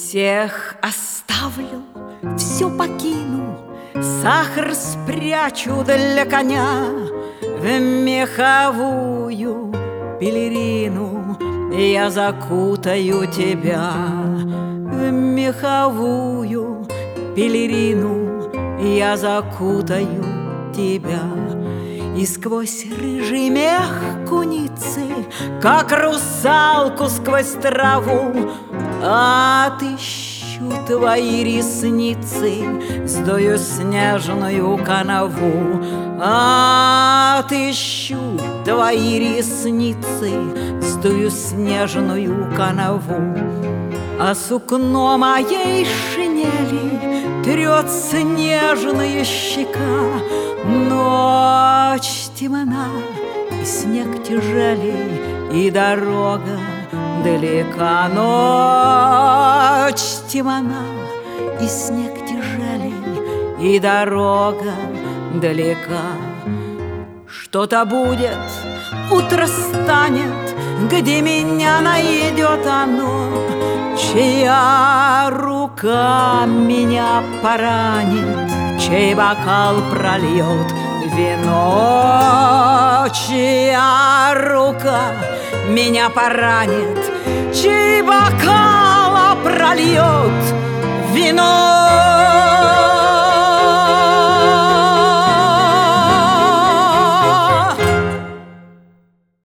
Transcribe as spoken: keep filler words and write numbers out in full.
Всех оставлю, все покину, сахар спрячу для коня в меховую пелерину. Я закутаю тебя в меховую пелерину, я закутаю тебя. И сквозь рыжий мех куницы, как русалку сквозь траву, отыщу твои ресницы, сдую снежную канаву. Отыщу твои ресницы, сдую снежную канаву. А сукно моей шинели трет снежная щека. Ночь темна, и снег тяжелей, и дорога далека. Ночь темна, и снег тяжелей, и дорога далека. Что-то будет, утро станет, где меня найдет оно, чья рука меня поранит, чей бокал прольет вино. Чья рука меня поранит, чей бокал прольет вино.